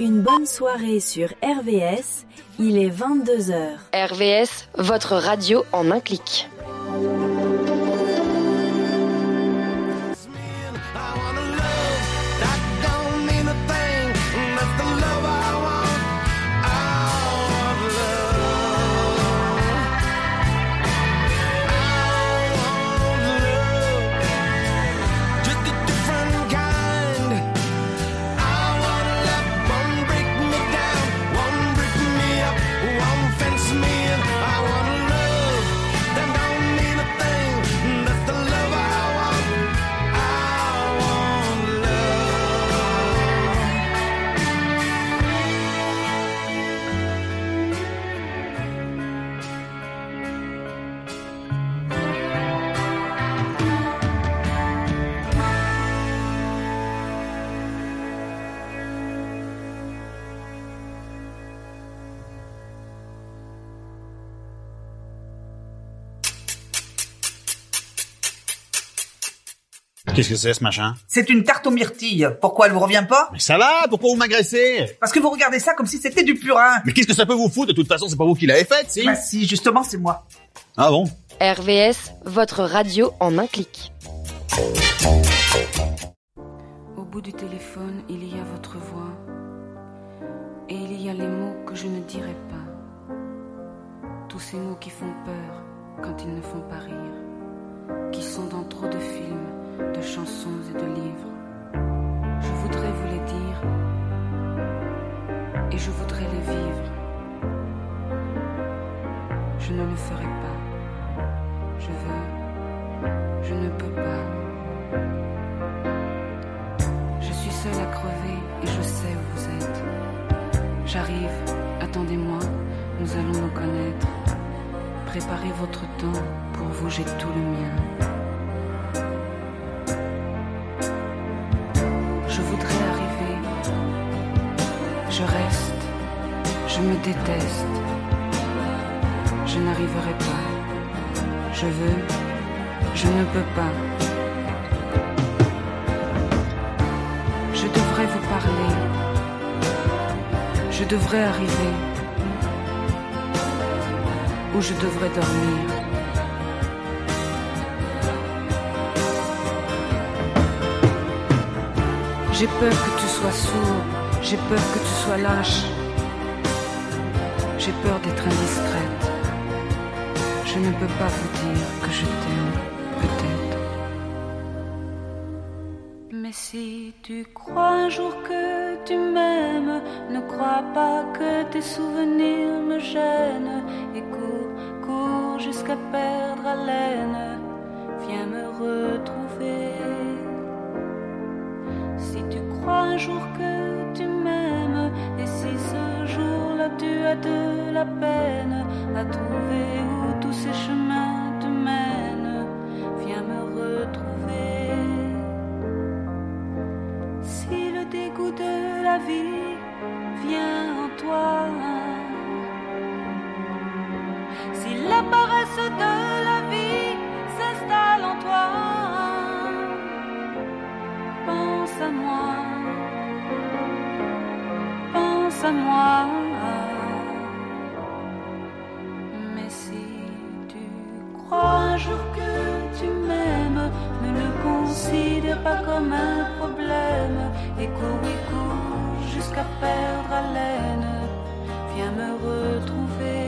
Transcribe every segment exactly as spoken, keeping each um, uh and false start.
une bonne soirée sur R V S, il est vingt-deux heures. R V S, votre radio en un clic. Qu'est-ce que c'est ce machin? C'est une tarte aux myrtilles. Pourquoi elle vous revient pas? Mais ça va, pourquoi vous m'agressez? Parce que vous regardez ça comme si c'était du purin. Mais qu'est-ce que ça peut vous foutre? De toute façon, c'est pas vous qui l'avez faite, si? Bah si, justement, c'est moi. Ah bon? R V S, votre radio en un clic. Au bout du téléphone, il y a votre voix. Et il y a les mots que je ne dirai pas. Tous ces mots qui font peur quand ils ne font pas rire. Qui sont dans trop de films, de chansons et de livres. Je voudrais vous les dire et je voudrais les vivre. Je ne le ferai pas. Je veux, je ne peux pas. Je suis seule à crever et je sais où vous êtes. J'arrive, attendez-moi, nous allons nous connaître. Préparez votre temps, pour vous j'ai tout le mien. Je voudrais arriver, je reste, je me déteste, je n'arriverai pas, je veux, je ne peux pas. Je devrais vous parler, je devrais arriver, où je devrais dormir. J'ai peur que tu sois sourd, j'ai peur que tu sois lâche. J'ai peur d'être indiscrète. Je ne peux pas vous dire que je t'aime, peut-être. Mais si tu crois un jour que tu m'aimes, ne crois pas que tes souvenirs me gênent. Et cours, cours jusqu'à perdre haleine. Viens me retrouver. Si tu crois un jour que tu m'aimes, et si ce jour-là tu as de la peine à trouver où tous ces chemins te mènent, viens me retrouver. Si le dégoût de la vie vient en toi, si la paresse de la vie s'installe en toi, pense à moi, pense à moi. Mais si tu crois un jour que tu m'aimes, ne le considère pas comme un problème. Et cours, et cours jusqu'à perdre haleine. Viens me retrouver.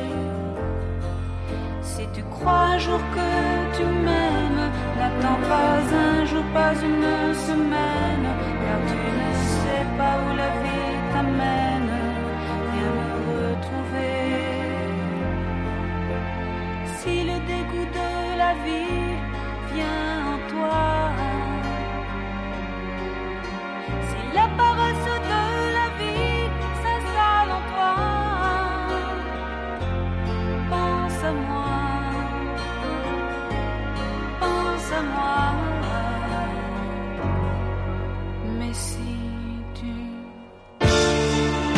Si tu crois un jour que tu m'aimes, n'attends pas un jour, pas une semaine, car tu ne sais pas où la vie t'amène. Viens me retrouver. Si le dégoût de la vie vient en toi, si la paresse de la vie s'installe en toi, pense à moi, pense à moi. Mais si tu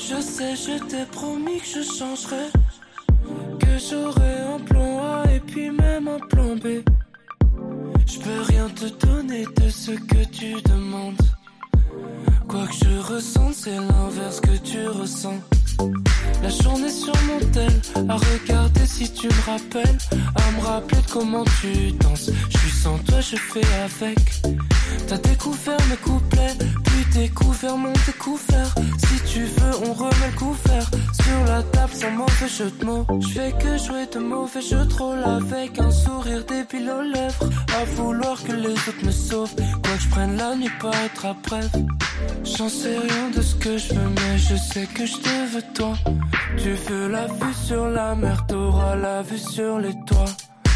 Je sais, je t'ai promis que je changerais, que j'aurais un plan A et puis même un plan B. Je peux rien te donner de ce que tu demandes. Quoi que je ressente, c'est l'inverse que tu ressens. La journée sur mon tel, à regarder si tu me rappelles, à me rappeler de comment tu danses. Je suis sans toi, je fais avec. T'as découvert mes couplets, puis découvert mon découvert. Si tu veux, on remet le couvert sur la table sans mauvais jeu de mots. Je fais que jouer de mauvais jeux de rôle avec un sourire débile aux lèvres, à vouloir que les autres me sauvent. Quoi que je prenne la nuit pour être à bref. J'en sais rien de ce que je veux, mais je sais que je te veux toi. Tu veux la vue sur la mer, t'auras la vue sur les toits.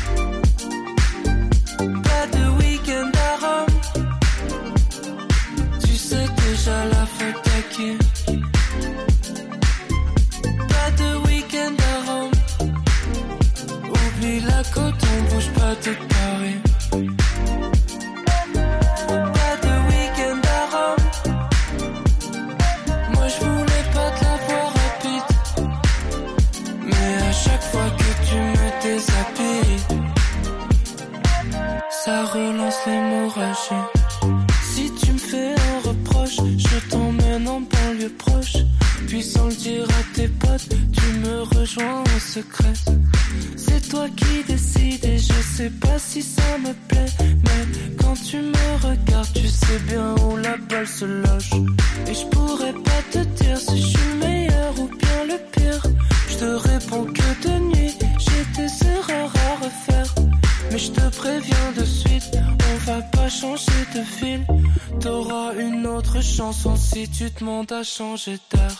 Pas de week-end à Rome, tu sais déjà la faute à qui. Pas de week-end à Rome, oublie la côte, on bouge pas de Paris. Ça relance l'hémorragie. Si tu me fais un reproche, je t'emmène en banlieue proche. Puis sans le dire à tes potes, tu me rejoins en secret. C'est toi qui décides et je sais pas si ça me plaît. Mais quand tu me regardes, tu sais bien où la balle se loge. Et je pourrais pas te dire si je suis le meilleur ou bien le pire. Je te réponds que de nuit, j'ai des erreurs à refaire. Mais je te préviens de suite, on va pas changer de fil. T'auras une autre chanson si tu te demandes à changer d'heure.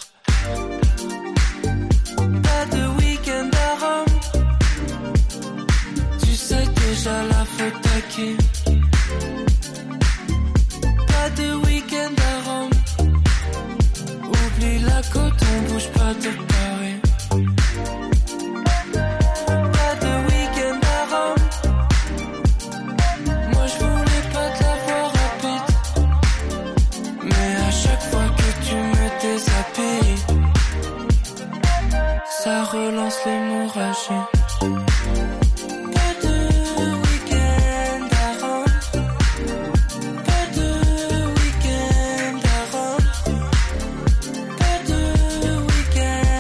Pas de week-end à Rome, tu sais déjà la faute à qui. Pas de week-end à Rome, oublie la côte, on bouge pas de Paris. Ça relance l'hémorragie. Pas de week-end à Rome, pas de week-end à Rome, pas de week-end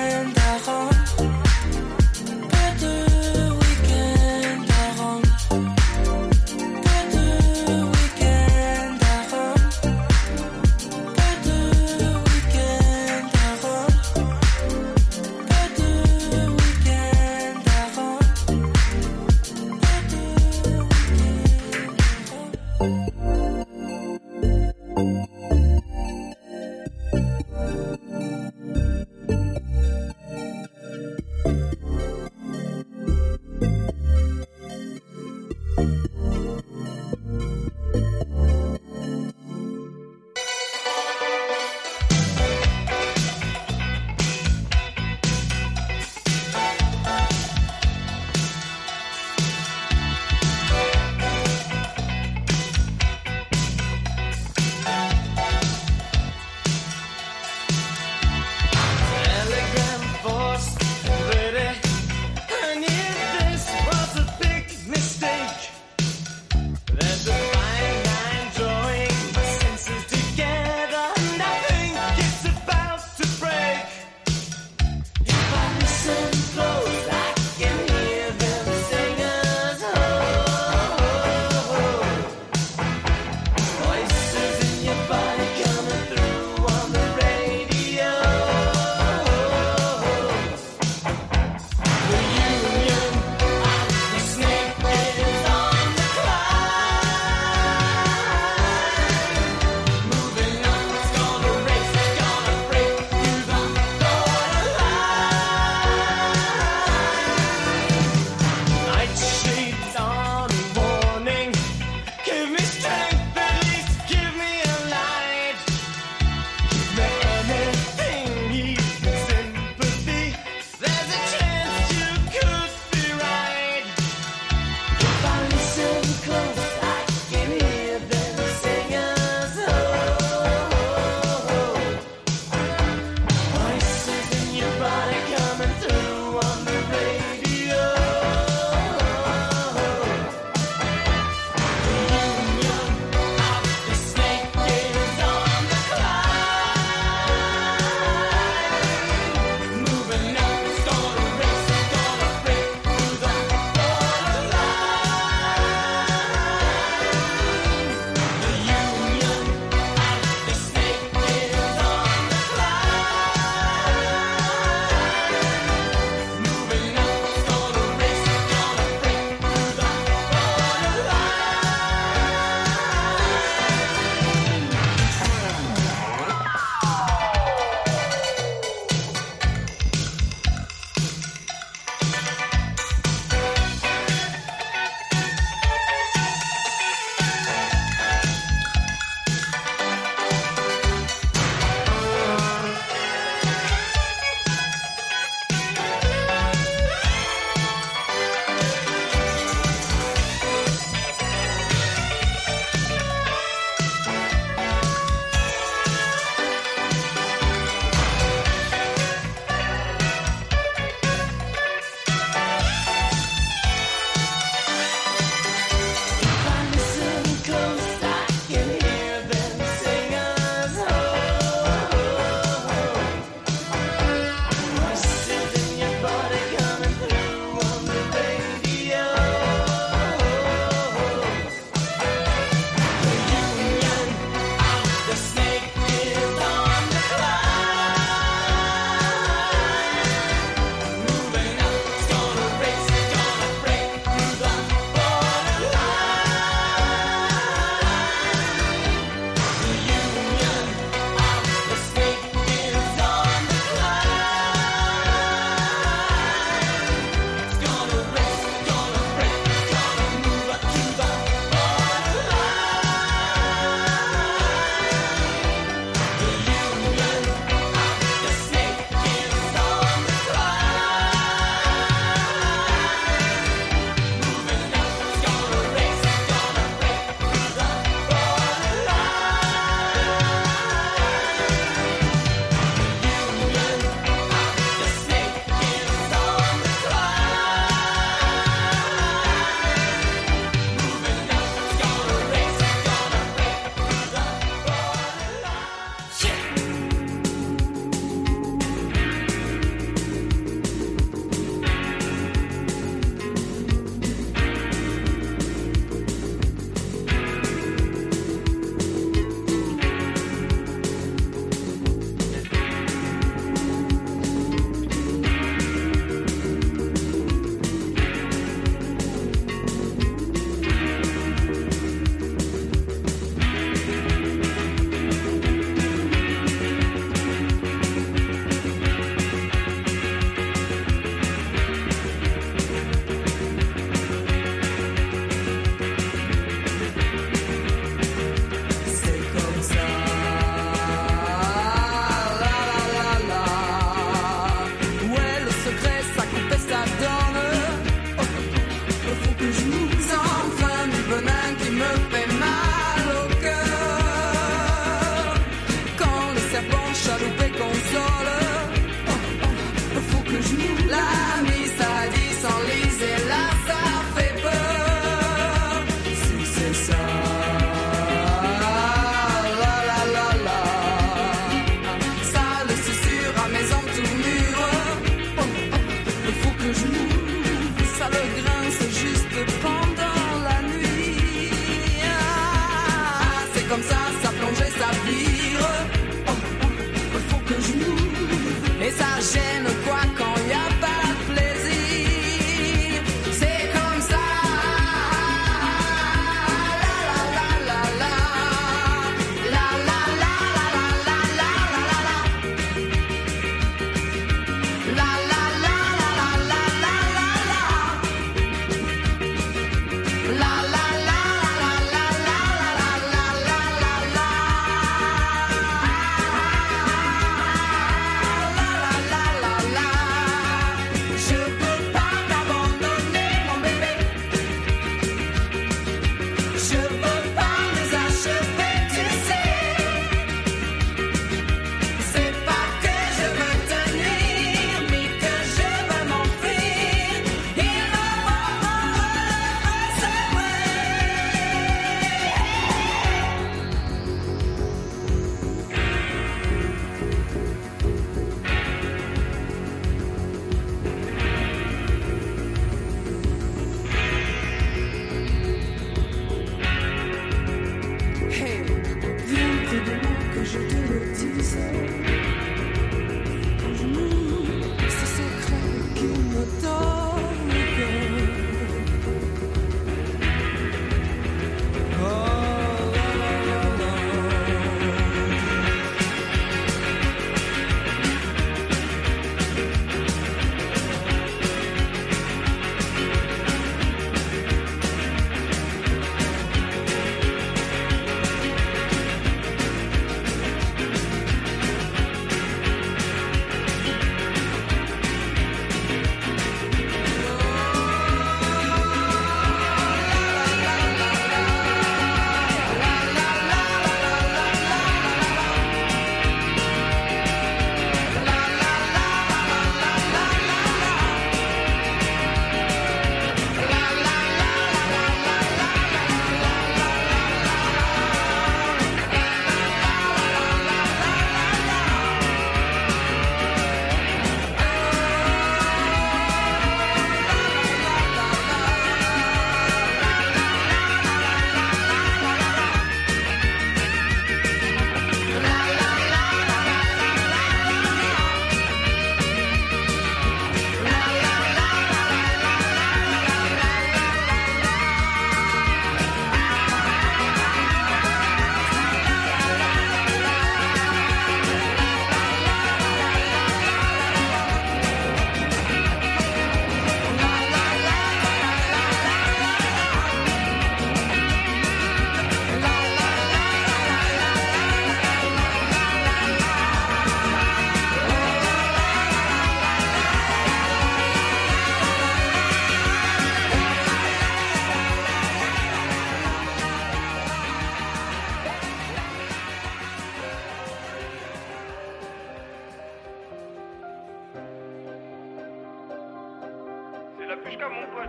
jusqu'à mon pote.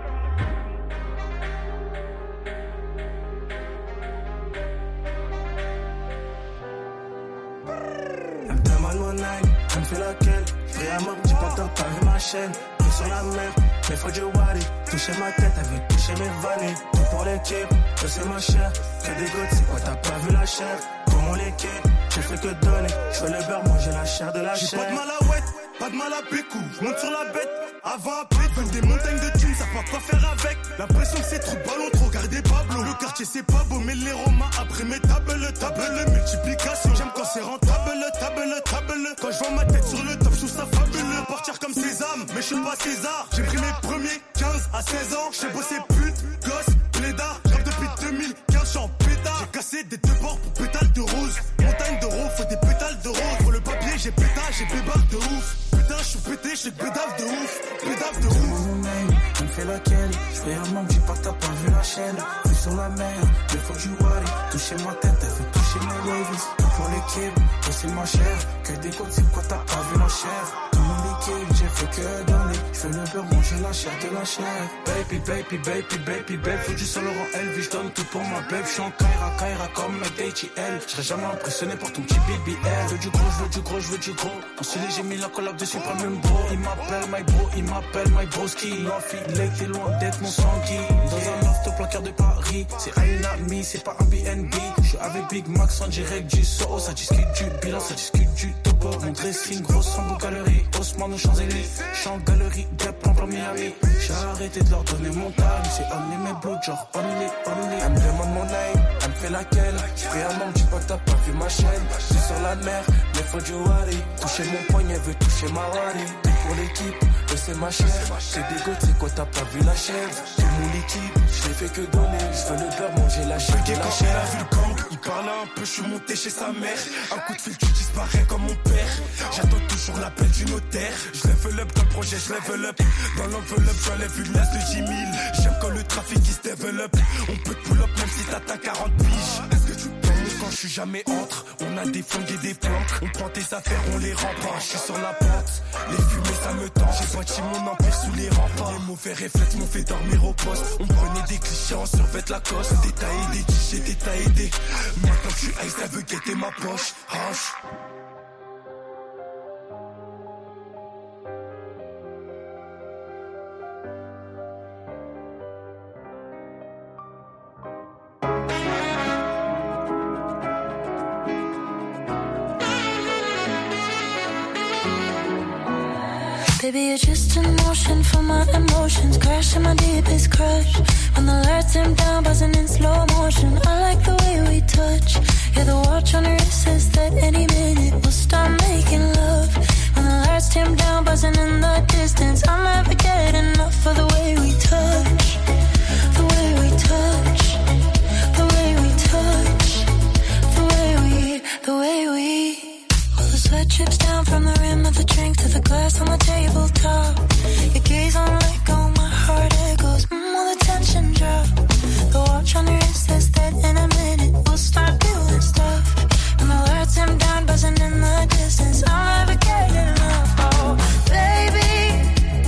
Elle me demande mon âme, elle me fait laquelle. Pris à mort, j'ai pas tort, t'as vu ma chaîne. Pris sur la mer, mais faut du wari. Toucher ma tête, elle veut toucher mes vanilles. Tout pour l'équipe, que c'est ma chère. Que des gouttes, c'est quoi, t'as pas vu la chair. Pour mon l'équipe, j'ai fait que donner. J'fais le beurre, manger la chair de la chair. J'ai pas de mal à ouette, pas de mal à pécou. J'monte sur la bête, avant après, veulent des montagnes de thunes, ça pas quoi faire avec. L'impression que c'est trop de ballons, trop garder Pablo. Le quartier c'est pas beau, mais les romains après mes tables, table, multiplication. J'aime quand c'est rentable, table, table. Quand je vois ma tête sur le top, je trouve ça fabuleux. Partir comme Sésame, mais je suis pas César. J'ai pris mes premiers quinze à seize ans. J'ai bossé pute, gosse, blédard. J'rappe depuis deux mille quinze, j'suis en pétard. J'ai cassé des deux bords pour pétales de rose. Montagne d'euros, faut des pétales de rose. Pour le papier, j'ai pétard, j'ai bébar de ouf. Putain, j'suis pété, j'suis bédave de ouf. Bédave de ouf. Mon name, on me fait laquelle. J'fais un manque, j'ai pas t'as pas vu la chaîne. Vu sur la mer, mais faut du wari. Toucher ma tête, elle veut toucher mes waves. Tout pour l'équipe, que c'est ma chère. Que des côtes, c'est quoi t'as pas vu la chair. Tout mon équipe, j'ai fait que donner. J'fais le beurre, manger la chair de la chair. Baby, baby, baby, baby, baby. Faut du Saint Laurent Elvis, j'donne tout pour ma babe. J'suis en Kaira, Kaira comme ma D H L. J'serais jamais impressionné pour ton petit B B L. J'veux du gros, j'veux du gros, j'veux du gros. En stylé, j'ai mis la collab dessus, pas le même bro. Il m'appelle my bro, il m'appelle my broski. L'enfilé, t'es loin d'être mon sanguin. Dans un loft au placard de Paris. C'est à une amie, c'est pas un B N B. J'suis avec Big Max en direct du Soho. Ça discute du bilan, ça discute du topo. Mon dressing, grosse en bout galerie. Haussmann aux Champs-Élysées. J'suis en galerie, Gap en plein Miami. J'ai arrêté de leur donner mon time. C'est only mes blood, genre only, only. Elle me demande mon name, elle me fait laquelle. J'pris un manque, j'suis pas t'as pas vu ma chaîne. J'suis sur la mer, mais faut du wari. Toucher mon poignet, veut toucher ma wari. Tout pour l'équipe, que c'est ma chair. C'est des gouttes, c'est quoi t'as pas vu la chair. Tout mon équipe, j'l'ai fait que donner. J'veux le beurre, manger la chair de la chair. Elle a vu le gang, il parlait un peu, j'suis monté chez sa mère. Un coup de fil, tu disparais comme mon père. J'attends toujours l'appel du notaire. Je level up dans le projet, je level up. Dans l'enveloppe, j'enlève une lasse de dix mille. J'aime quand le trafic il se développe. On peut te pull up même si t'atteins quarante piges. Est-ce que tu penses quand je suis jamais entre? On a des flingues et des plantes. On prend tes affaires, on les remporte. Je suis sur la pente, les fumées ça me tente. J'ai bâti mon empire sous les remparts. Les mauvais réflexes m'ont fait dormir au poste. On prenait des clichés en survêt la cosse. Détaillé des clichés, détaillé des. Maintenant que je suis ice, ça veut guetter ma poche. Hanche. Baby, you're just in motion for my emotions. Crashing my deepest crush. When the lights dim down, buzzing in slow motion. I like the way we touch. Yeah, the watch on your wrist says that any minute we'll start making love. When the lights dim down, buzzing in the distance. I'll never get enough of the way we touch. The way we touch. The way we touch. The way we, the way we. The sweat drips down from the rim of the drink to the glass on the tabletop. Your gaze on let go, my heart echoes. Mmm, will the tension drop? The watch on your wrist says that in a minute we'll start doing stuff. And the lights dim down, buzzing in the distance. I'll never get enough. Oh, baby,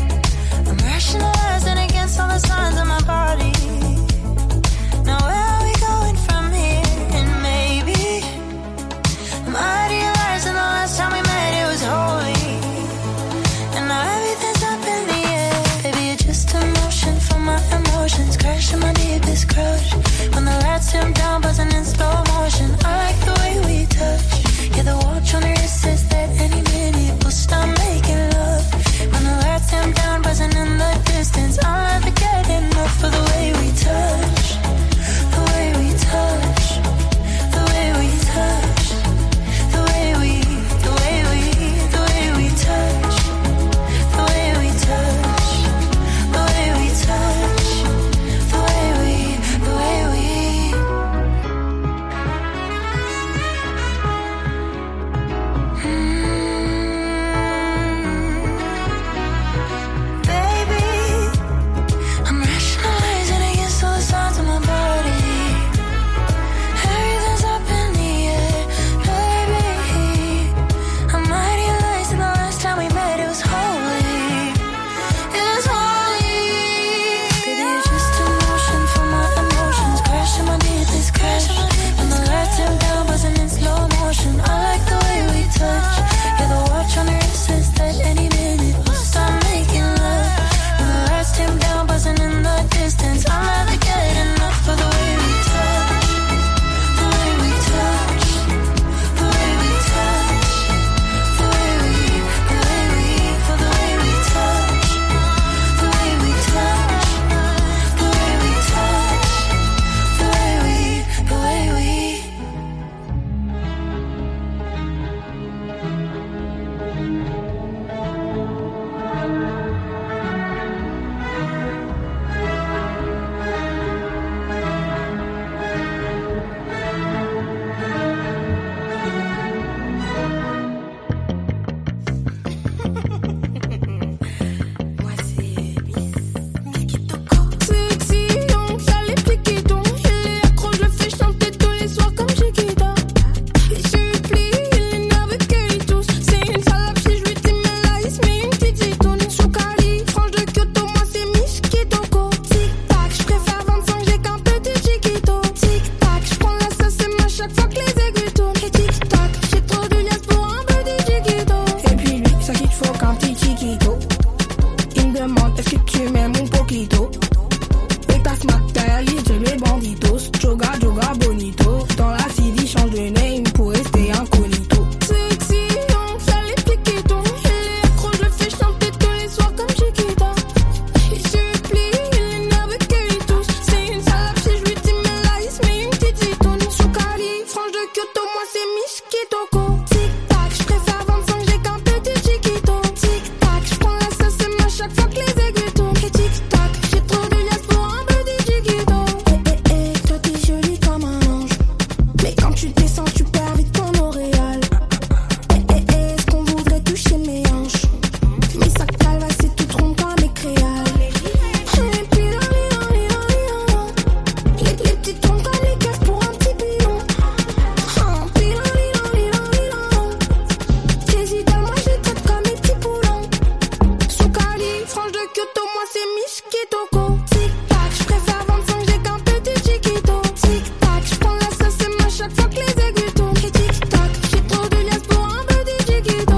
avec un petit chiquito. Il me demande est-ce que tu m'aimes un poquito. Et ta smart derrière lui, j'ai les banditos. Joga, joga, bonito. Dans la city, change de name pour rester incognito. Sexy, on fait les piquetons. Il est accro, je le fais chanter tous les soirs comme Chiquita. Il se plie, il est nerveux qu'il touche. C'est une salope si je lui dis mais là il se met une petite zitoune. Choukali, franche de Kyoto, moi c'est Miss Kitoko. Tic tac, je préfère vingt-cinq, j'ai qu'un petit Chiquito. Tic tac, je prends la sauce et moi chaque fois que les aiguilles tournent. Et tic tac, j'ai trop de liasses pour un petit Chiquito. Eh eh eh, toi t'es jolie comme un ange. Mais quand tu descends, tu perds vite ton L'Oréal. Eh eh eh, est-ce qu'on voudrait toucher mes hanches? Mes sacs calvas, c'est tout rond comme mes créales. Et puis là, là, là, là, là. Les, les petites tombent comme les caisses pour un petit pilon. Ah, puis là, là, là, là, là. J'hésite à moi, je les traite comme mes petits poulons. Choukali, franche de Kyoto, moi c'est Miss Kitoko. Tic tac, je préfère vingt-cinq, j'ai qu'un petit Chiquito. Tic tac, je prends la sauce et moi chaque fois que les aiguilles tournent. Et tic tac, j'ai trop de liasses pour un petit Chiquito.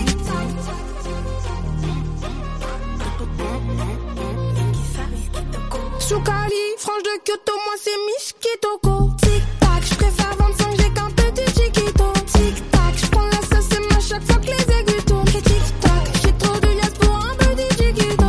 Choukali, franche de Kyoto, moi c'est Miss Kitoko. Tic tac, je préfère vingt-cinq, j'ai qu'un petit Chiquito. Tic tac, je prends la sauce et moi chaque fois que les aiguilles tournent. Et tic tac, j'ai trop de liasses pour un petit Chiquito.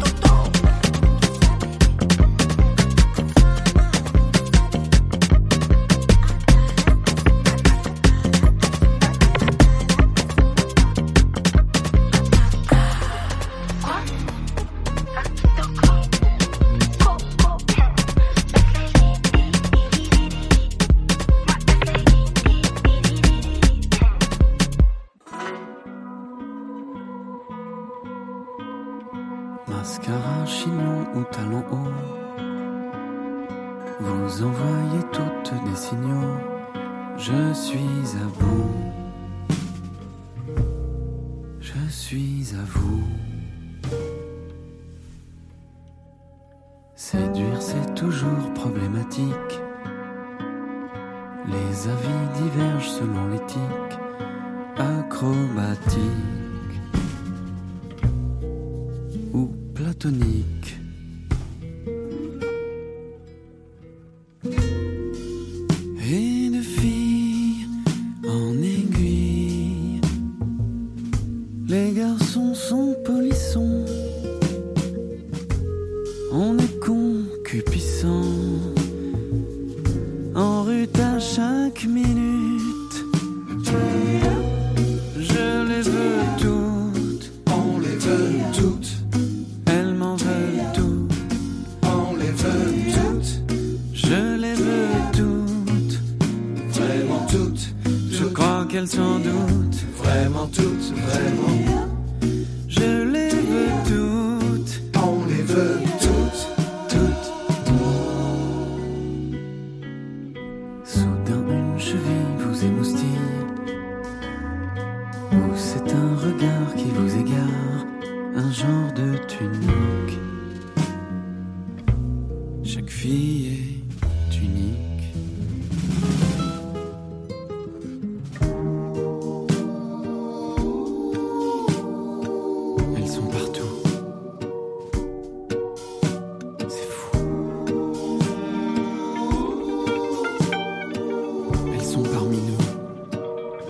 Mascara, chignon ou talon haut, vous envoyez toutes des signaux. Je suis à vous, je suis à vous. Séduire c'est toujours problématique. Les avis divergent selon l'éthique acrobatique ou platonique. Et de fille en aiguille, les garçons sont polissons, on est concupiscent, en rute à chaque minute. Je les veux toutes, on les veut toutes. Elles m'en veulent toutes, on les veut toutes. Je les veux toutes, vraiment toutes. Je crois qu'elles s'en doutent, vraiment toutes, vraiment. Je les veux toutes, on les veut toutes, toutes. Soudain une cheville vous émoustille, ou c'est un regard qui vous égare, un genre de tunique. Chaque fille est unique. Elles sont partout. C'est fou. Elles sont parmi nous.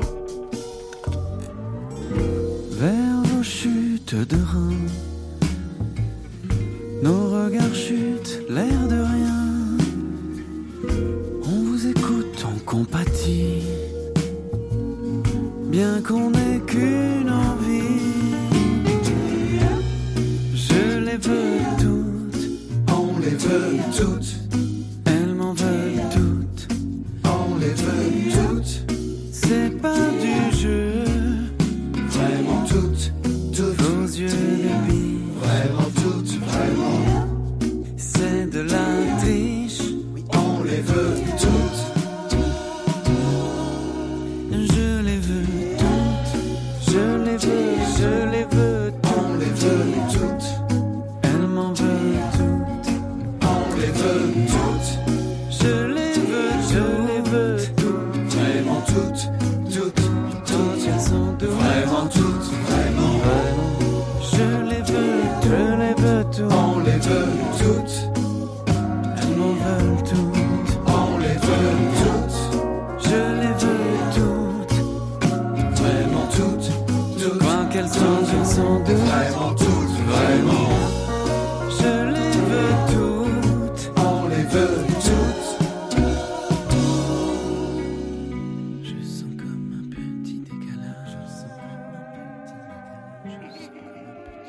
Vers vos chutes de reins, nos regards chutent, l'air de rien. On vous écoute, on compatit, bien qu'on n'ait qu'une envie. Je les veux toutes, on les veut toutes. Elles m'en veulent toutes, on les veut toutes. C'est pas du jeu, vraiment toutes, toutes. Vos yeux de bille, vraiment toutes, vraiment. C'est de la triche, on les veut toutes. Je les veux toutes, je les veux, je les veux toutes. On les veut toutes, elles m'en veulent toutes. On les veut vraiment deux, vraiment toutes, vraiment. Je les veux toutes, on les veut toutes. Je sens comme un petit décalage, je sens comme un petit décalage, je sens comme un petit décalage.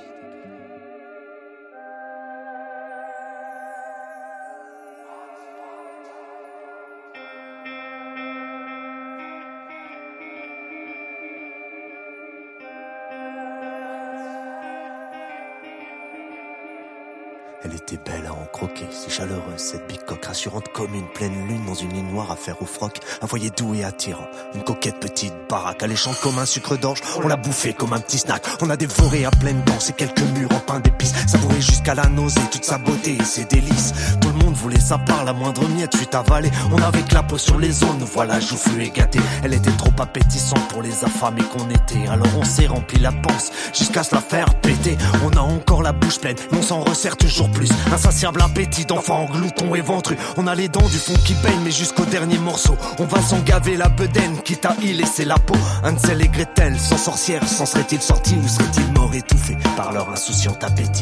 Elle était belle à en croquer, si chaleureuse, cette bicoque rassurante comme une pleine lune dans une nuit noire à faire au froc. Un foyer doux et attirant, une coquette petite baraque alléchante comme un sucre d'orge. On l'a bouffé comme un petit snack, on a dévoré à pleine dents ces quelques murs en pain d'épices, savouré jusqu'à la nausée, toute sa beauté et ses délices. Tout le monde voulait sa part, la moindre miette fut avalée. On avait que la peau sur les os, nous voilà joufflus et gâtés. Elle était trop appétissante pour les affamés qu'on était, alors on s'est rempli la panse jusqu'à se la faire péter. On a encore la bouche pleine, mais on s'en resserre toujours plus. Insatiable appétit d'enfants gloutons et ventrus. On a les dents du fond qui peignent, mais jusqu'au dernier morceau on va s'en gaver la bedaine, quitte à y laisser la peau. Hansel et Gretel, sans sorcière, s'en seraient-ils sortis ou seraient-ils morts étouffés par leur insouciant appétit?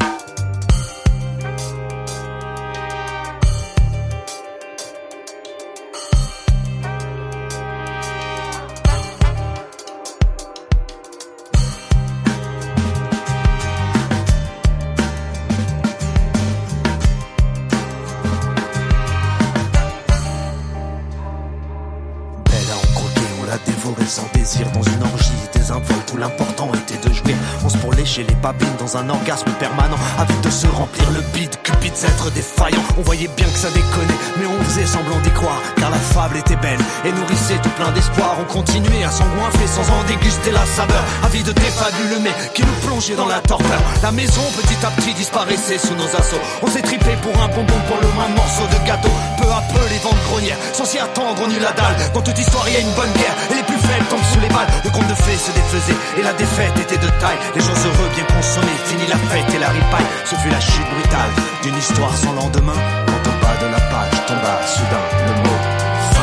Sans désir dans une orgie désinvolte où l'important était de jouer. On se pour lécher les babines dans un orgasme permanent, avide de se remplir le bide, cupide d'être défaillant. On voyait bien que ça déconnait, mais on faisait semblant d'y croire, car la fable était belle et nourrissait tout plein d'espoir. On continuait à s'engouinfler sans en déguster la saveur, avide des fabuleux mais qui nous plongeait dans la torpeur. La maison petit à petit disparaissait sous nos assauts. On s'est tripé pour un bonbon, pour le moins morceau de gâteau. Peu à peu les ventes grognières, sans s'y attendre on eut la dalle. Dans toute histoire il y a une bonne guerre et les plus faibles tombent sous les balles. Le conte de fées se défaisait et la défaite était de taille. Les gens heureux bien consommés, fini la fête et la ripaille. Ce fut la chute brutale d'une histoire sans lendemain, quand au bas de la page tomba soudain le mot fin.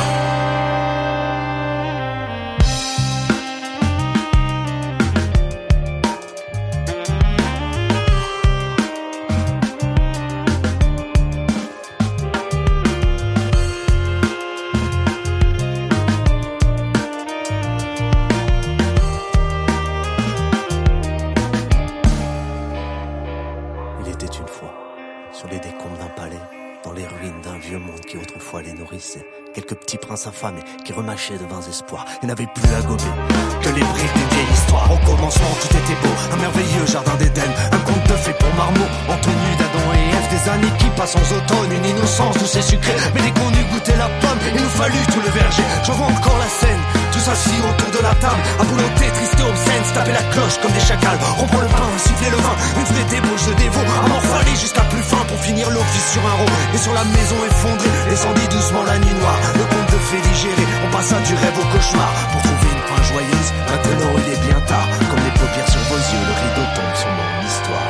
Quelques petits princes affamés qui remâchaient de vains espoirs et n'avaient plus à gober que les briques des vieilles histoires. Au commencement tout était beau, un merveilleux jardin d'Éden, un conte de fées pour marmots, en tenue d'Adam et Ève. Des années qui passent sans automne, une innocence douce et sucrée. Mais dès qu'on eut goûté la pomme, il nous fallut tout le verger. J'en vois encore la scène, tous assis autour de la table, à boulotter, triste et obscène, se taper la cloche comme des chacals, rompre le pain, siffler le vin, une vraie débauche de dévots, à m'enfaler jusqu'à plus fin pour finir l'office sur un rond. Et sur la maison effondrée, descendit doucement la nuit noire, le conte de fées digéré, on passa du rêve au cauchemar, pour trouver une fin joyeuse. Maintenant il est bien tard, comme les paupières sur vos yeux, le rideau tombe sur mon histoire.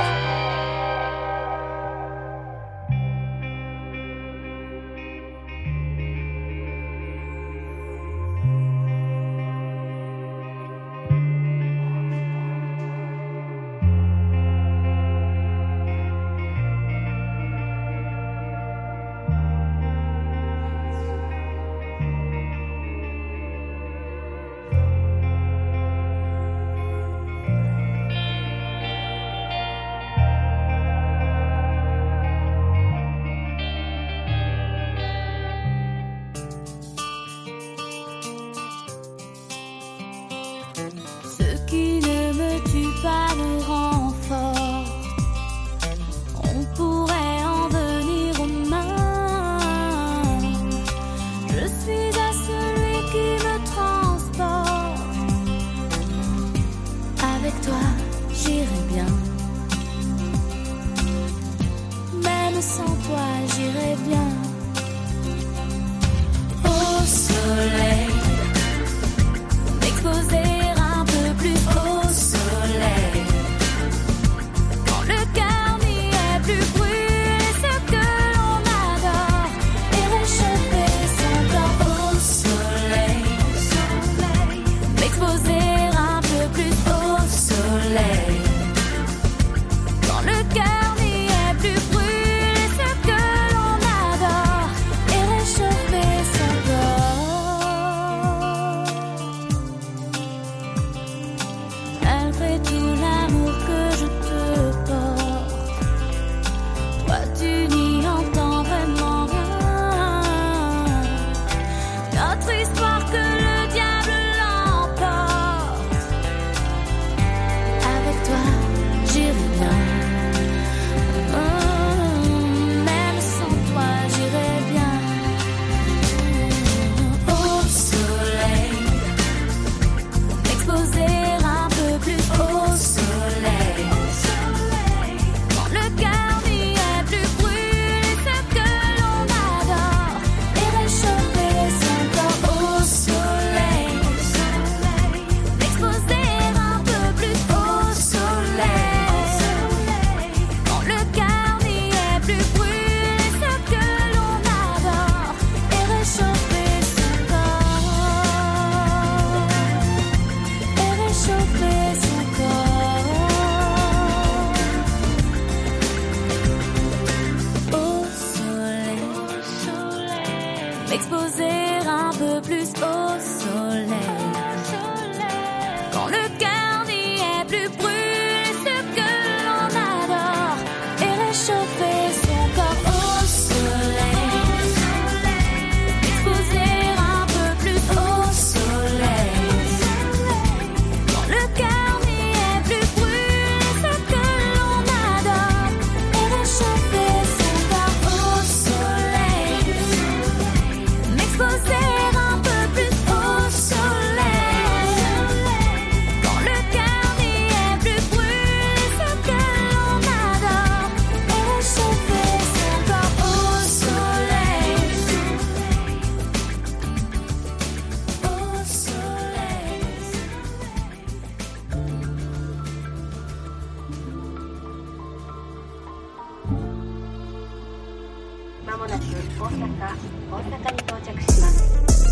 もなく大阪、大阪に到着します。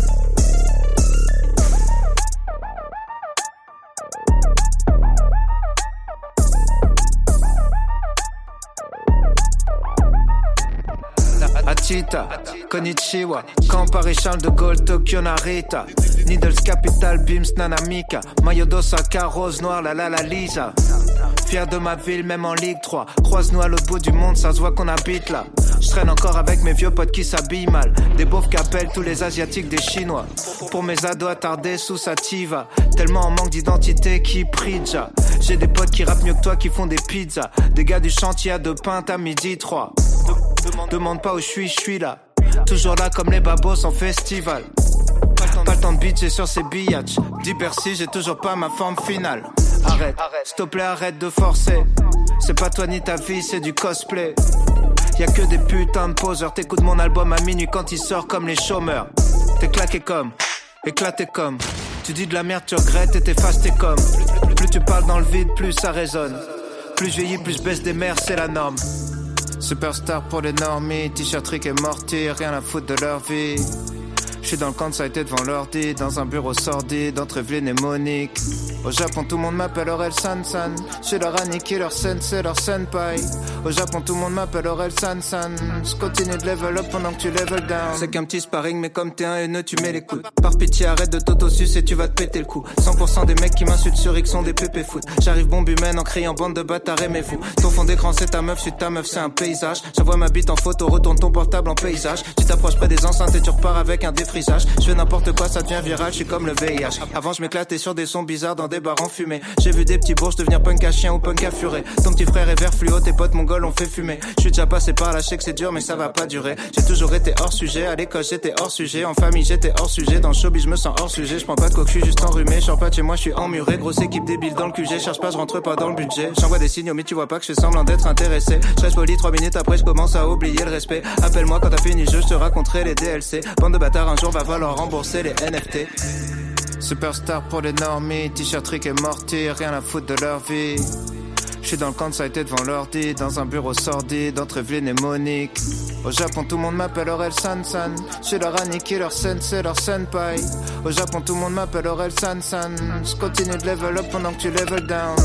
Achita, Konnichiwa, Camp Paris Charles de Gaulle, Tokyo Narita, Needles Capital, Bims Nanamika, Maillot d'Osaka, Rose Noire, la la la Lisa. Fier de ma ville, même en Ligue trois. Croise-nous à l'autre bout du monde, ça se voit qu'on habite là. Je traîne encore avec mes vieux potes qui s'habillent mal. Des beaufs qui appellent tous les asiatiques des chinois. Pour mes ados attardés sous sativa. Tellement en manque d'identité qui prie déjà. J'ai des potes qui rappent mieux que toi qui font des pizzas. Des gars du chantier à deux pintes à midi trois. Demande pas où je suis, je suis là. Toujours là comme les babos en festival. Pas le temps de bitcher sur ces billages. Dis Bercy, j'ai toujours pas ma forme finale. Arrête, s'il te plaît, arrête de forcer. C'est pas toi ni ta vie, c'est du cosplay. Y'a que des putains de poseurs. T'écoutes mon album à minuit quand il sort comme les chômeurs. T'es claqué comme, éclaté comme. Tu dis de la merde, tu regrettes et t'effaces tes comme. Plus tu parles dans le vide, plus ça résonne. Plus je vieillis, plus je baisse des mers, c'est la norme. Superstar pour les normies, t-shirt Rick et Morty, rien à foutre de leur vie. J'suis dans le camp de Saïté devant l'ordi, dans un bureau sordide, entre Evelyne et Monique. Au Japon, tout le monde m'appelle Aurel San-San. J'suis leur a niqué leur sensei, leur senpai. Au Japon, tout le monde m'appelle Aurel San-San. J'continue de level up pendant que tu level down. C'est qu'un petit sparring, mais comme t'es un haineux, tu mets les coudes. Par pitié, arrête de t'auto-sus et tu vas te péter le cou. cent pour cent des mecs qui m'insultent sur X sont des pépés foot. J'arrive bombe humaine en criant bande de bâtards et mes fous. Ton fond d'écran, c'est ta meuf, j'suis ta meuf, c'est un paysage. J'envoie ma bite en photo, retourne ton portable en paysage. Tu t'approches près des enceintes et tu repars avec un défrisage. Je fais n'importe quoi, ça devient viral, je suis comme le V I H. Avant je m'éclatais sur des sons bizarres dans des bars enfumés. J'ai vu des petits bourges devenir punk à chien ou punk à furet. Ton petit frère est vert fluo, tes potes mongols ont fait fumer. Je suis déjà passé par là, je sais que c'est dur mais ça va pas durer. J'ai toujours été hors sujet, à l'école j'étais hors sujet. En famille j'étais hors sujet, dans le showbiz je me sens hors sujet. Je prends pas de coke, je suis juste enrhumé. Je sors pas de chez moi, je suis emmuré. Grosse équipe débile dans le Q G, cherche pas, je rentre pas dans le budget. J'envoie des signaux mais tu vois pas que je fais semblant d'être intéressé. Je reste poli, trois minutes après je commence à oublier le respect. Appelle-moi quand t'as fini le jeu, je te raconterai les D L C. Bande de bâtards, un jour va falloir rembourser les N F T. Superstar pour les normies, t-shirt Rick et Morty, rien à foutre de leur vie. J'suis dans le camp de Saïté devant l'ordi, dans un bureau sordide, entre Evelyne et Monique. Au Japon, tout le monde m'appelle Aurel San-San. J'suis leur a niqué leur sensei, leur senpai. Au Japon, tout le monde m'appelle Aurel San-San. J'continue de level up pendant que tu level down.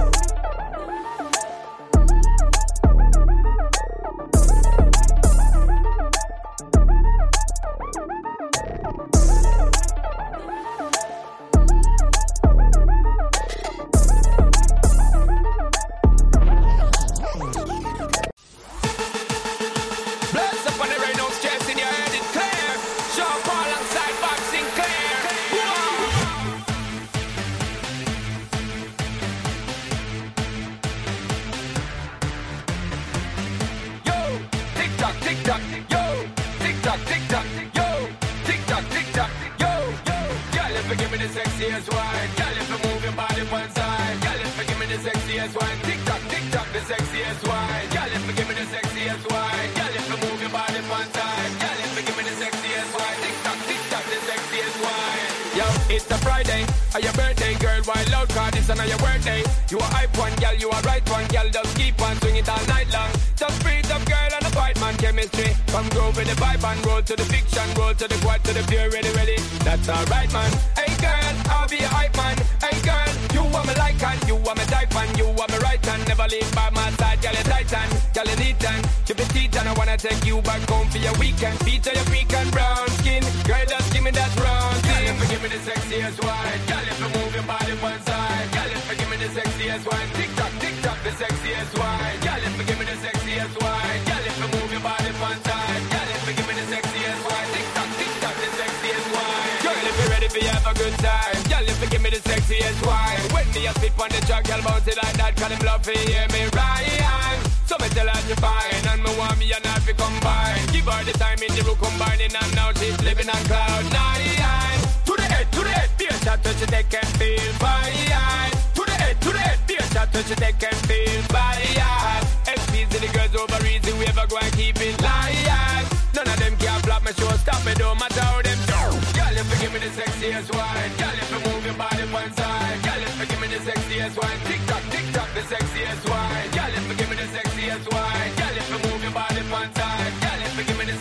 It's a Friday, or your birthday, girl. Wild out, cause it's another your birthday. You a hype one, girl, you a right one, girl. Just keep on swing it all night long. Just breathe up, girl, and a fight man chemistry. Come groove with the vibe and roll to the fiction, roll to the quad, to the pure, ready, ready. That's alright, man. Hey, girl, I'll be a hype man. Hey, girl, you want me like and you want me type and you want me right hand. Never leave by my side, girl, you titan, girl, you neat and keep it teeth and I wanna take you back home for your weekend. Feature your freak and brown skin, girl, just give me that round thing. Girl, if you give me the sexiest wine, girl, if you move your body one side, girl, if you give me the sexiest wine, tick tock, tick tock, the sexiest wine, girl, if you give me the sexiest wine, girl, if you move your body one side, girl, if you give me the sexiest wine, tick tock, tick tock, the sexiest wine, girl, if you're ready for you have a good time, girl, if you give me the sexiest wine, when me a spit on the track, girl, bounce it like that, cause them love to hear me right. So me tell her to fine, and me want me and her to combine. Give her the time in the room combining, and now she's living on cloud nine. To the head, to the head, be a shot touch it, they can feel fine. To the head, to the head, be a shot touch it, they can feel fine. X P's to the girls over easy, we ever go and keep it live. None of them can flop my show, stop it, don't matter how them do. Girl, if you give me the sexiest wine, girl, if you move your body one side, girl, if you give me the sexiest wine, tick tock, tick tock, the sexiest wine, girl, if you give me the sexiest wine, girl, if you move your body one side, girl, if you give me the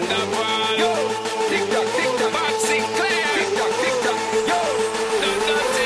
Wonderful. Yo, tick tock, tick tock, Bob Sinclair. Tick tock, tick tock, yo, done dirty.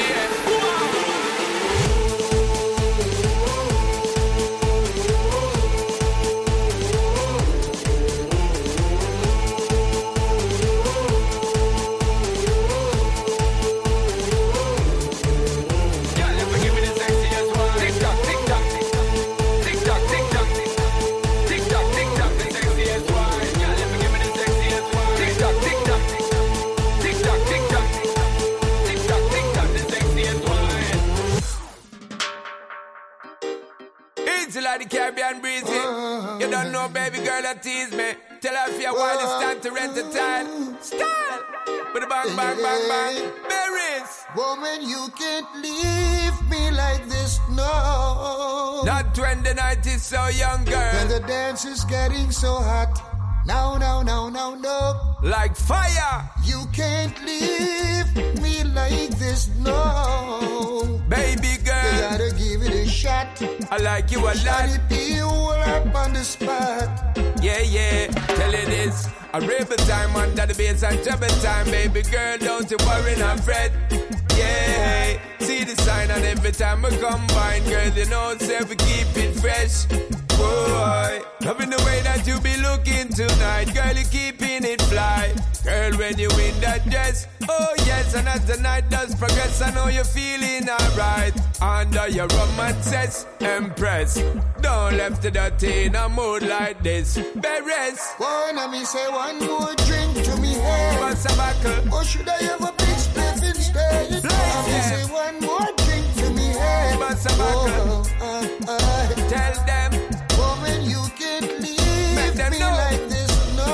Like the Caribbean breezy. You don't know, baby girl, that tease me. Tell her if you want it's time to rent a time. Style! With a bang, bang, bang, bang. Berries! Woman, you can't leave me like this, no. Not when the night is so young, girl. When the dance is getting so hot. No, no, no, no, no. Like fire! You can't leave me like this, no. Baby girl, you gotta give it a shot. I like you a lot. Shot it be all up on the spot. Yeah, yeah, tell you this. A rebel time under the bass and trouble time. Baby girl, don't you worry, not fret. Yeah, see the sign and every time we combine. Girl, you know, say we keep it fresh. Boy, loving the way that you be looking tonight. Girl, you keeping it fly. Girl, when you in that dress, oh yes. And as the night does progress, I know you're feeling alright. Under your romances, Empress. Don't left the dirty in a mood like this. Beres. Wanna me say one more drink to me head. What's a buckle? Or should I have a big spliff instead? Wanna me say one more drink to me head. What's a buckle? Oh, uh, uh, Tell them. Woman, you can't leave me know. like this, no.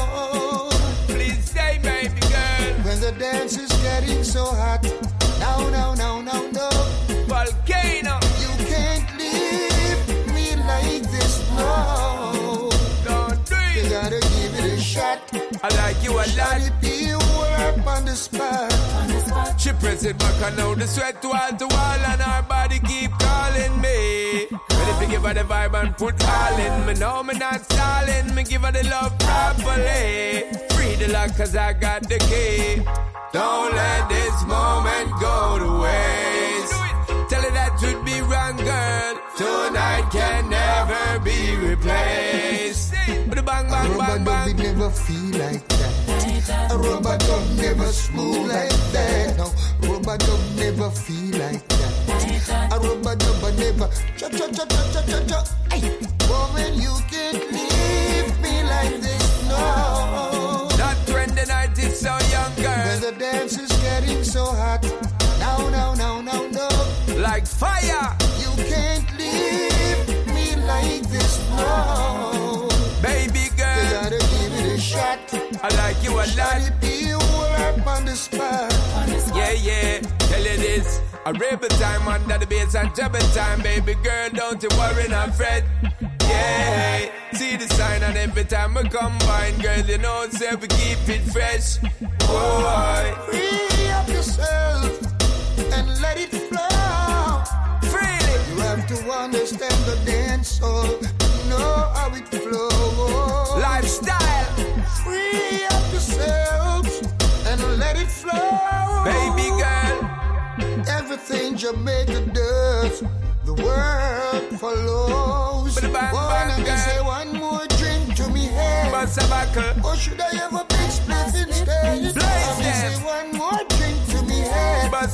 Please stay, baby girl. When the dance is getting so hot. No, no, no, no, no. Volcano. You can't leave me like this, no. Don't do it. You gotta give it a shot. I like you a lot. Shot it be up on the spot. She press it back and now the sweat wall to wall and her body keep calling me. Ready to give her the vibe and put all in me. No, me not stalling. Me give her the love properly. Free the lock cause I got the key. Don't let this moment go to waste. Tell her that would be wrong, girl. Tonight can never be replaced. But the bang, bang, bang, bang. A rubber dub never feel like that. A rubber dub never smooth like that. No, rubber dub never feel like that. A rubber dub never cha cha cha cha cha cha cha. Woman, you can't leave me like this, no. Not when the night is so young, girl. When the dance is getting so hot. No, no, no, no, no. Like fire. You can't leave me like this, no. Baby girl, you gotta give it a shot. I like you a lot. Shot it be all up on the spot. Yeah, yeah, tell you this. A rebel time under the bass and trouble time. Baby girl, don't you worry, not fret. Yeah, see the sign and every time we combine. Girl, you know, say we keep it fresh. Boy, free up yourself and let it flow. Freely. You have to understand the dance hall. Know how it flows. Lifestyle. Free up yourselves and let it flow. Baby girl. Everything Jamaica does, the world follows. Wanna me say one more drink to me head. Or should I have a big split instead? Wanna me say one more drink to me head. Oh,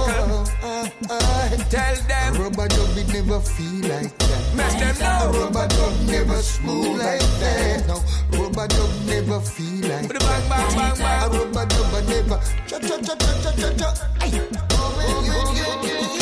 uh, uh, Tell them. Rubber dub it never feel like that. Make them know. Rubber dub never smooth like that. No, rubber dub never feel like that. Bang, bang, bang, bang. A rubber dub never cha cha cha cha cha cha cha. Oh, you, you, you, you.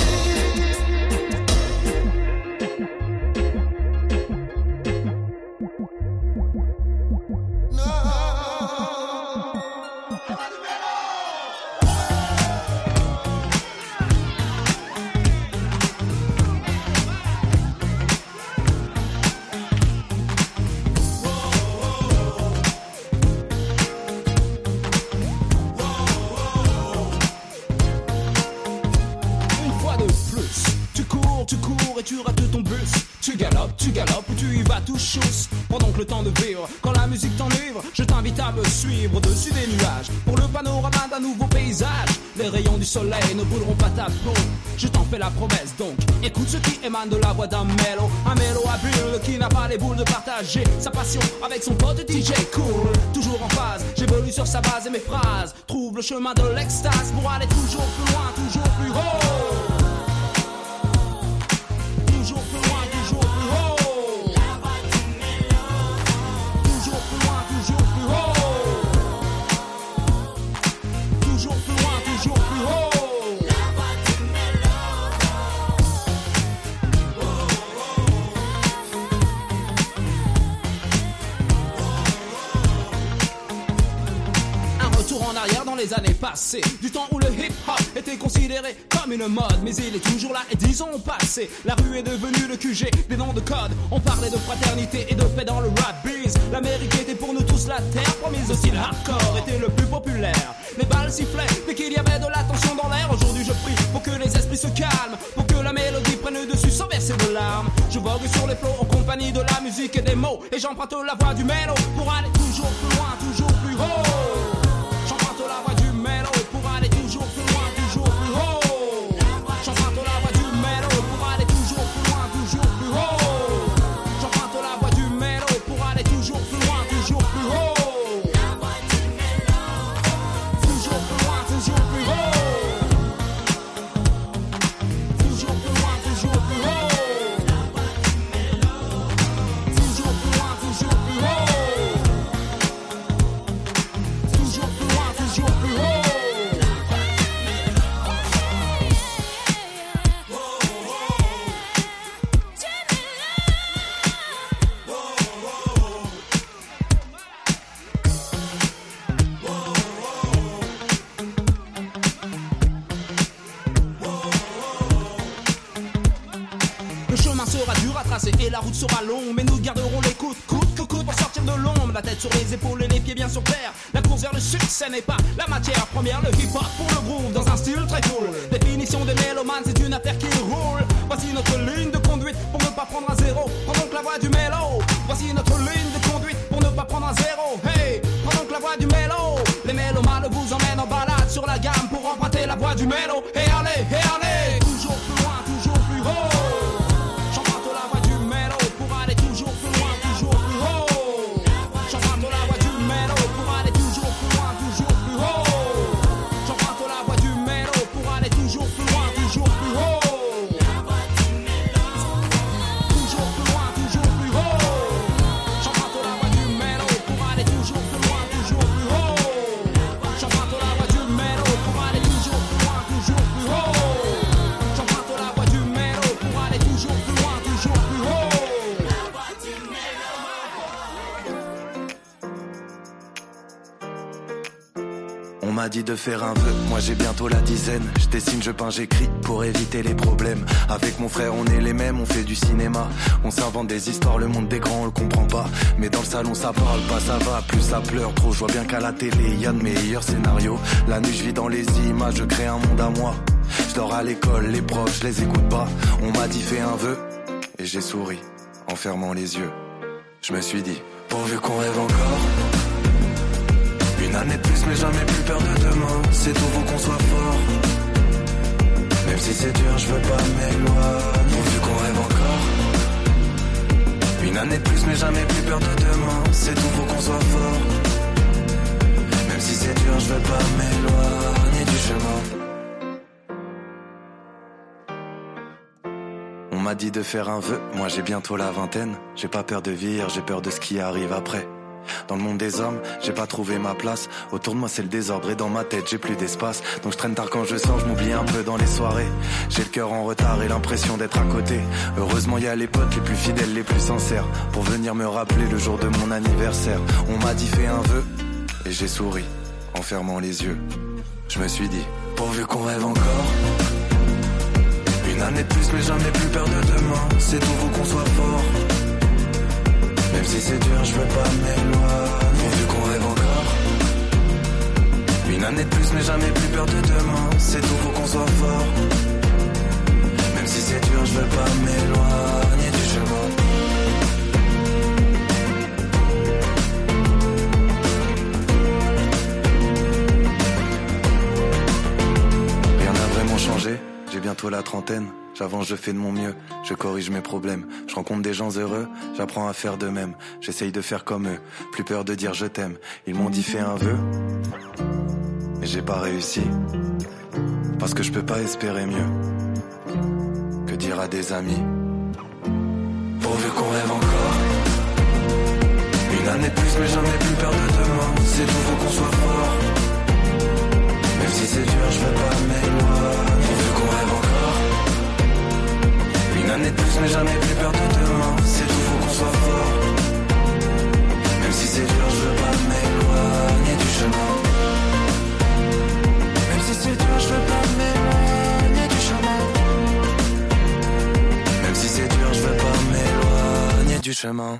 Tu cours et tu rates ton bus. Tu galopes, tu galopes ou tu y vas tout chausse. Pendant que le temps de vivre, quand la musique t'enivre, je t'invite m'invite à me suivre au-dessus des nuages. Pour le panorama d'un nouveau paysage, les rayons du soleil ne brûleront pas ta peau. Je t'en fais la promesse donc, écoute ce qui émane de la voix d'un mélo. Un mélo à bulle qui n'a pas les boules de partager sa passion avec son pote D J Cool. Toujours en phase, j'évolue sur sa base et mes phrases trouvent le chemin de l'extase pour aller toujours plus loin, toujours plus haut. Toujours plus loin, toujours plus haut. La voix du mélo. Toujours plus loin, toujours plus haut. Toujours plus loin, toujours plus haut. La voix du mélo. Un retour en arrière dans les années passées, du temps où le hip-hop était considéré comme une mode, mais il est toujours là et dix ans ont passé. La rue est devenue le Q G des noms de code. On parlait de fraternité et de paix dans le rap biz. L'Amérique était pour nous tous la terre promise, aussi le hardcore était le plus populaire. Les balles sifflaient dès qu'il y avait de la tension dans l'air. Aujourd'hui je prie pour que les esprits se calment, pour que la mélodie prenne le dessus sans verser de larmes. Je vogue sur les flots en compagnie de la musique et des mots, et j'emprunte la voix du mélo pour aller toujours plus loin, toujours plus haut. J'emprunte la voix du mélo pour aller toujours plus loin, toujours plus haut. J'emprunte la voix du mélo pour aller toujours plus loin, toujours plus haut. J'emprunte la voix du mélo pour aller toujours plus loin, toujours plus haut. Toujours plus loin, toujours plus haut. Toujours plus loin, toujours plus haut. Toujours plus loin, toujours plus haut. Toujours plus loin, toujours plus haut. Le chemin sera dur à tracer et la route sera longue, mais nous garderons l'écoute, coûte que coûte pour sortir de l'ombre. La tête sur les épaules et les pieds bien sur terre. La course vers le succès n'est pas la matière première. Le hip-hop pour le groove dans un style très cool. Définition des mélomanes, c'est une affaire qui roule. Voici notre ligne de conduite pour ne pas prendre un zéro. Prends donc la voie du mélo. Voici notre ligne de conduite pour ne pas prendre un zéro. Hey, prends donc la voie du mélo. Les mélomanes vous emmènent en balade sur la gamme pour emprunter la voie du mélo. Et allez, et allez, toujours plus loin, toujours plus haut. J'emprunte la voie du mélo pour aller toujours plus loin, toujours plus haut. J'emprunte la voie du mélo pour aller toujours plus loin, toujours plus haut. J'emprunte la voie du mélo pour aller toujours plus loin, toujours plus haut. Toujours plus loin, toujours plus haut. J'emprunte la voie du mélo pour aller toujours plus loin, toujours plus haut. J'emprunte la voie du mélo pour aller toujours plus loin, toujours plus haut. J'emprunte la voie du mélo pour aller toujours plus loin, toujours plus haut. On m'a dit de faire un vœu, moi j'ai bientôt la dizaine. Je dessine, je peins, j'écris pour éviter les problèmes. Avec mon frère on est les mêmes, on fait du cinéma. On s'invente des histoires, le monde des grands on le comprend pas. Mais dans le salon ça parle pas, ça va, plus ça pleure trop. Je vois bien qu'à la télé y a de meilleurs scénarios. La nuit je vis dans les images, je crée un monde à moi. Je dors à l'école, les profs je les écoute pas. On m'a dit fais un vœu, et j'ai souri en fermant les yeux. Je me suis dit, pourvu qu'on rêve encore. Une année de plus mais jamais plus peur de demain. C'est tout, faut qu'on soit fort. Même si c'est dur, je veux pas m'éloigner. Pourvu qu'on rêve encore. Une année de plus mais jamais plus peur de demain. C'est tout, faut qu'on soit fort. Même si c'est dur, je veux pas m'éloigner du chemin. On m'a dit de faire un vœu, moi j'ai bientôt la vingtaine. J'ai pas peur de vieillir, j'ai peur de ce qui arrive après. Dans le monde des hommes, j'ai pas trouvé ma place. Autour de moi c'est le désordre et dans ma tête j'ai plus d'espace. Donc je traîne tard quand je sors, je m'oublie un peu dans les soirées. J'ai le cœur en retard et l'impression d'être à côté. Heureusement y a les potes les plus fidèles, les plus sincères, pour venir me rappeler le jour de mon anniversaire. On m'a dit fais un vœu, et j'ai souri en fermant les yeux. Je me suis dit, pourvu qu'on rêve encore. Une année de plus mais jamais plus peur de demain. C'est tout, faut qu'on soit fort. Même si c'est dur, je veux pas m'éloigner. Pourvu qu'on rêve encore. Une année de plus mais jamais plus peur de demain. C'est tout, faut qu'on soit fort. Même si c'est dur, je veux pas m'éloigner du chemin. bientôt la trentaine. J'avance, je fais de mon mieux, je corrige mes problèmes. Je rencontre des gens heureux, j'apprends à faire de même. J'essaye de faire comme eux, plus peur de dire je t'aime. Ils m'ont dit fais un vœu, mais j'ai pas réussi. Parce que je peux pas espérer mieux que dire à des amis pourvu qu'on rêve encore. Une année de plus mais j'en ai plus peur de demain. C'est tout, faut qu'on soit fort. Même si c'est dur, je veux pas m'éloigner. Pourvu qu'on rêve encore. Une année de plus mais j'en ai plus peur de demain. C'est tout, faut qu'on soit fort. Même si c'est dur, je veux pas m'éloigner du chemin. Même si c'est dur, je veux pas m'éloigner du chemin. Même si c'est dur, je veux pas m'éloigner du chemin.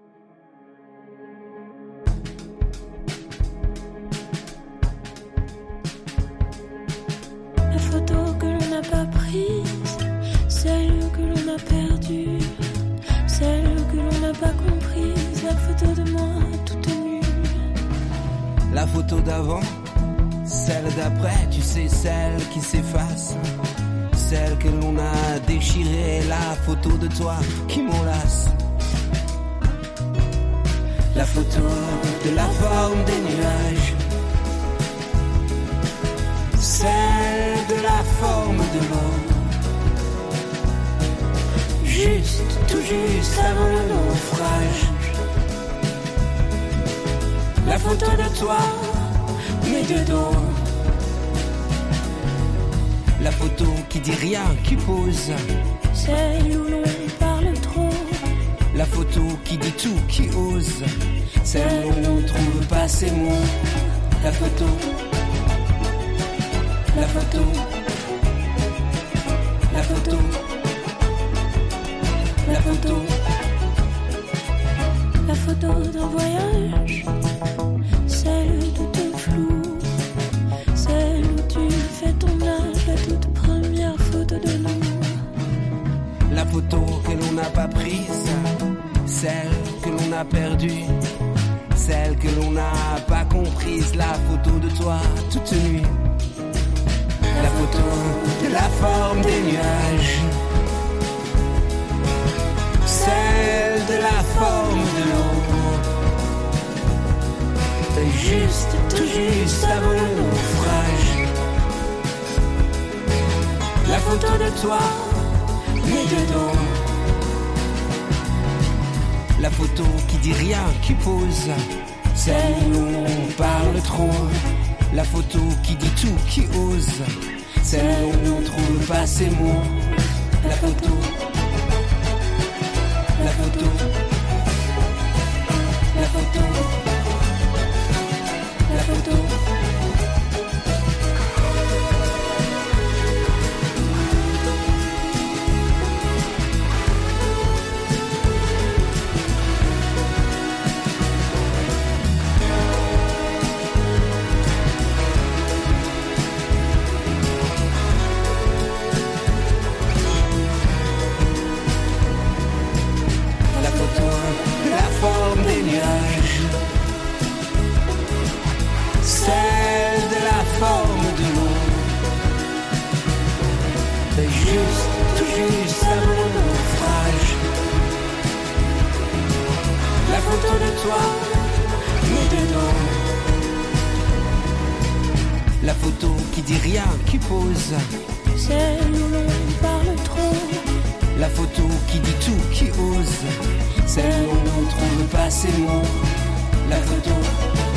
La photo que l'on n'a pas prise, celle que l'on a perdue, celle que l'on n'a pas comprise, la photo de moi toute nue. La photo d'avant, celle d'après, tu sais, celle qui s'efface, celle que l'on a déchirée, la photo de toi qui m'enlace. La photo de la forme des nuages, celle de la forme de l'eau, juste, tout juste avant le naufrage. La photo de toi, mais de dos. La photo qui dit rien, qui pose, celle où l'on parle trop. La photo qui dit tout, qui ose, celle où l'on trouve pas ses mots. La photo, la photo, la photo, la photo, la photo d'un voyage, celle toute floue, celle où tu fais ton âge, la toute première photo de nous. La photo que l'on n'a pas prise, celle que l'on a perdue, celle que l'on n'a pas comprise, la photo de toi toute nue. La photo de la forme des nuages, celle de la forme de l'eau, juste, tout juste avant le naufrage. La photo de toi, mais de dos. La photo qui dit rien, qui pose, celle où on parle trop. La photo qui dit tout, qui ose, celle où on trouve pas ses mots. La photo, la photo, la photo, la photo. Celle de la forme de l'eau, juste, tout juste avant le naufrage. La photo de toi, mais de dos. La photo qui dit rien, qui pose, celle où l'on parle trop. La photo qui dit tout, qui ose, celle où on ne trouve pas ses mots. La photo,